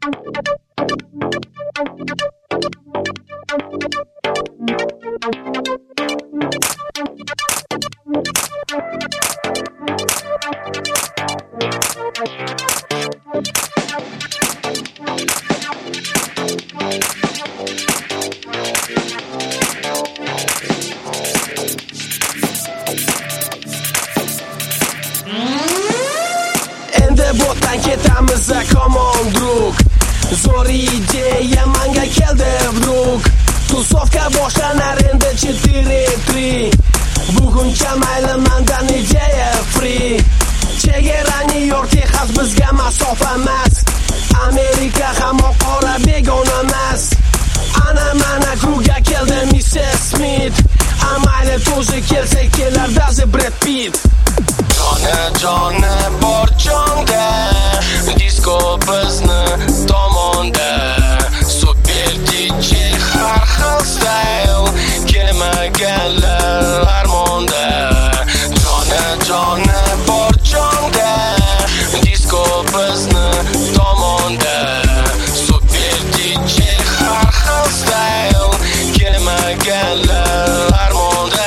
Botdan ketamiz, come on drug. Zo'r ideya manga keldi vdrug. Tusovka boshlanar endi 4-3. Buguncha mayli mendan ideya free. Chegarani yor Texas bizga masofa emas. Amerika hamma qora begona emas. Ana mana krugga keldi Mrs. Smith. Amayli to'zi kelsa kelar dazi Brad Pitt. Joni bor jonda, disko bizni tomonda. Super DJ har xil style, kelmaganlar armonda. Joni bor jonda, disko bizni tomonda. Super DJ har xil style, kelmaganlar armonda.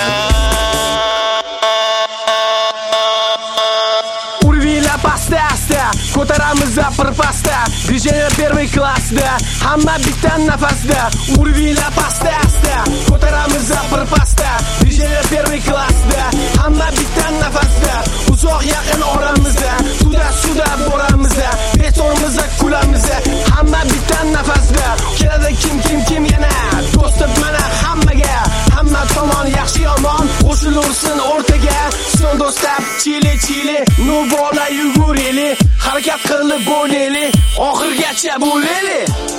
Ko'taramiz pasta, DJlar первый klassda, hamma bitta nafasda. Urvila pasta, ko'taramiz pasta, DJlar первый klassda, hamma bitta nafasda. Uzoq yaqin oramizda, suda boramiz, betonimiz kulamiz, hamma bitta nafasda. Keladi kim yana, do'stim mana hammaga, hamma tomon yaxshi yomon qo'shilursin o'rtaga. Son do'stab chili, nu bola yugurili. Harakat qilib bo'laylik, oxirgacha bo'laylik.